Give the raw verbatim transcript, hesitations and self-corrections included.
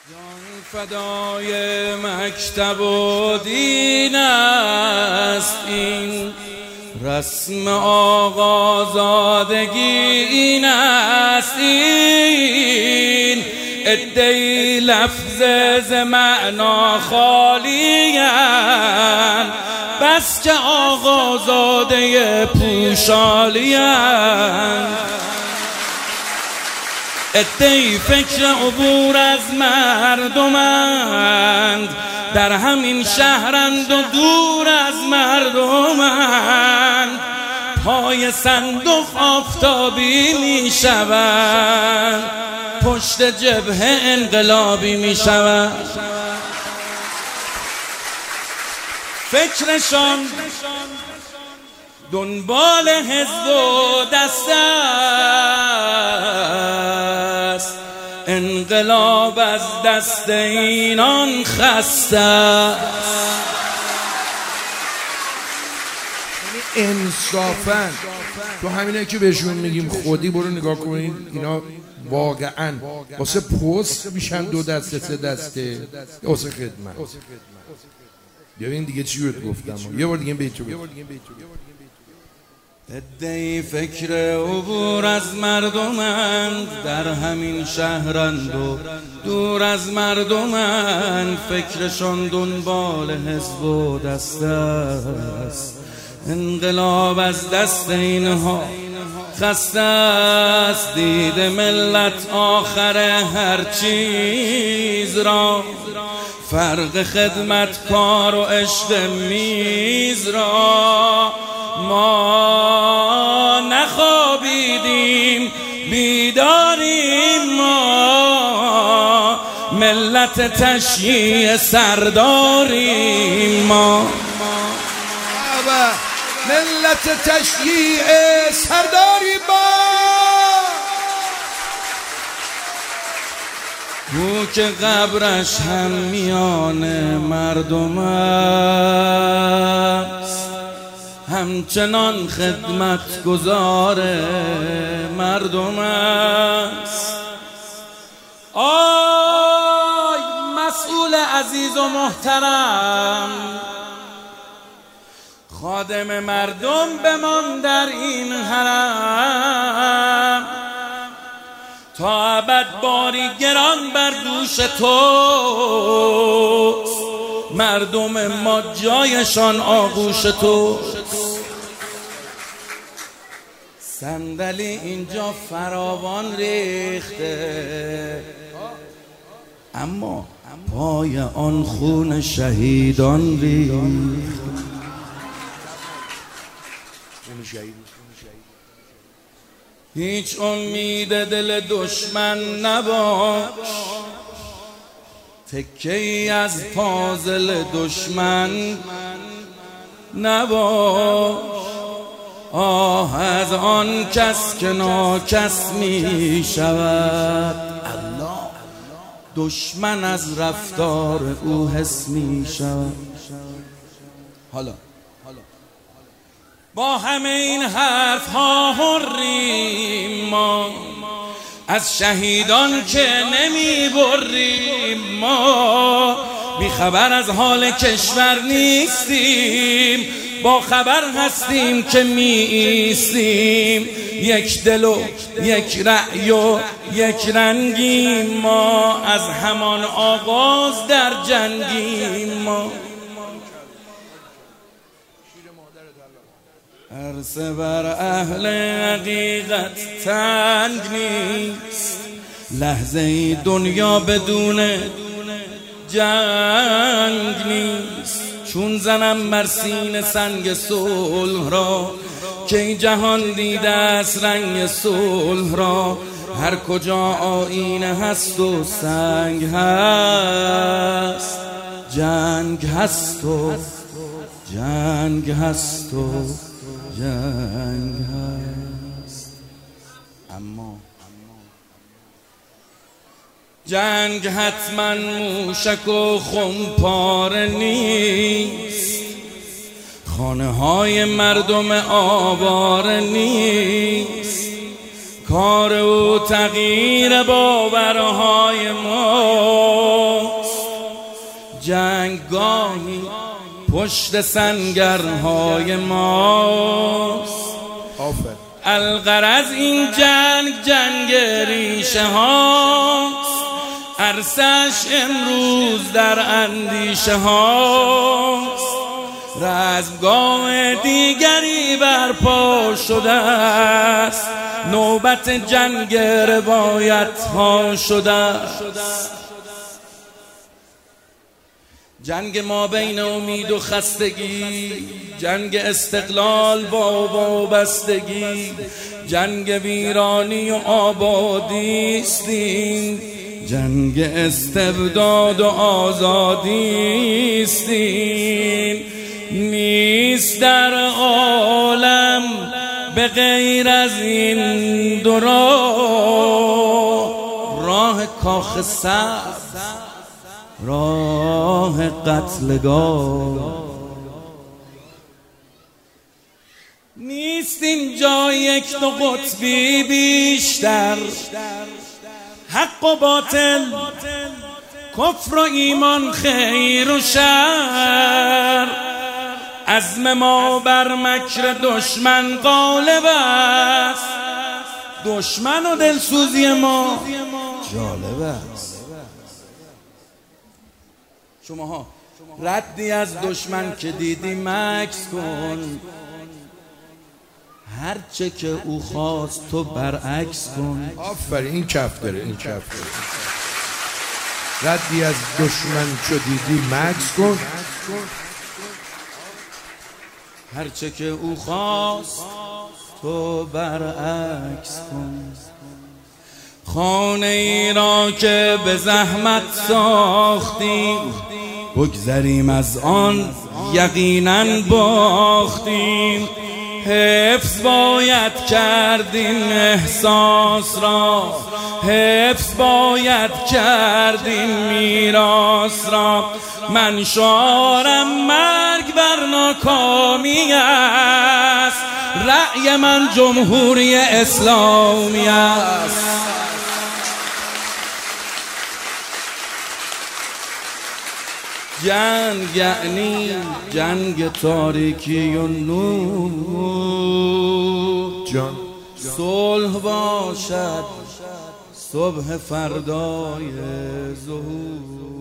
جان فدای مکتب و دین است این، رسم آقازادگی این است این. عده‌ای لفظ ز معنا خالی‌اند، بس که آقازاده پوشالی‌اند. عده‌ای فکر عبور از مردمند، در همین شهرند و دور از مردمند. پای صندوق آفتابی می شوند، پشت جبهه انقلابی می شوند. فکرشان دنبال حزب و دست است، انقلاب از دست اینان خسته است. انصافاً تو همینه که بهشون میگیم خودی برو نگاه کنید، اینا واقعاً واسه پست میشن دو دسته سه دسته واسه خدمت. ببین دیگه چی بود گفتم، یه بار دیگه بیتو عده‌ای فکر عبور از مردمند، در همین شهرند و دور از مردمند. فکرشان دنبال حزب و دست است، انقلاب از دست اینها خسته است. دید ملت آخر هر چیز را، فرق خدمت کار و عشق میز را. ما نخوابیدیم بیداریم، ما ملت تشییع سرداریم. ما ملت تشییع سرداریم. ما او که قبرش هم میان مردم است، همچنان خدمت گزار مردم است. آی مسئول عزیز و محترم، خادم مردم بمان در این حرم. تا ابد باری گران بر دوش توست، مردم ما جایشان آغوش توست. صندلی اینجا فراوان ریخته، اما پای آن خون شهیدان ریخته. هیچ امید دل دشمن نباش، تکه ای از پازل دشمن نباش. آه از آن کس که ناکس می شود، دشمن از رفتار او حس می شود. حالا با همه این حرف ها حریم ما، از شهیدان که نمی بریم. ما بی خبر از حال کشور نیستیم، با خبر هستیم که می ایستیم. یک دل و یک رأی و یک رنگیم، ما از همان آغاز در جنگیم. ما عرصه بر اهل حقیقت تنگ نیست، لحظه ای دنیا بدون جنگ نیست. چون زنم بر سینه سنگ صلح را، که این جهان دیده است رنگ صلح را. هر کجا آینه هست و سنگ هست، جنگ هست و جنگ هست و جنگ هست. اما جنگ حتما موشک و خمپاره نیست، خانه های مردم آواره نیست. کار او تغییر باورهای ما جنگ گاهی پشت سنگرهای ماست. الغرض این جنگ جنگ ریشه هاست، عرصش امروز در اندیشه هاست. رزمگاه دیگری برپا شده است، نوبت جنگ روایت ها شده است. جنگ ما بین امید و خستگی، جنگ استقلال با وابستگی، جنگ ویرانی و آبادی استیم، جنگ استبداد و آزادی استیم. نیست در عالم به غیر از این دو راه، راه کاخ سبز، راه قتلگاه. نیست اینجا یک دو قطبی بیشتر، حق و باطل، کفر و ایمان، خیر و شر. عزم ما بر مکر دشمن غالب است، دشمن و دلسوزی ما جالب است. شماها ردی از دشمن که دیدی مکس کن، هرچه که او خواست تو برعکس کن. آفرین، این کف داره، این کف داره. ردی از دشمن چو دیدی مکس کن، هرچه که او خواست تو برعکس کن. خانه ای را که به زحمت ساختیم، بگذریم از آن یقینا باختیم. حفظ باید کردین احساس را، حفظ باید کردین میراث را. من شعارم مرگ بر ناکامی است، رأی من جمهوری اسلامی است. جنگ یعنی جنگ تاریکی و نور، جان صلح باشد صبح فردای ظهور.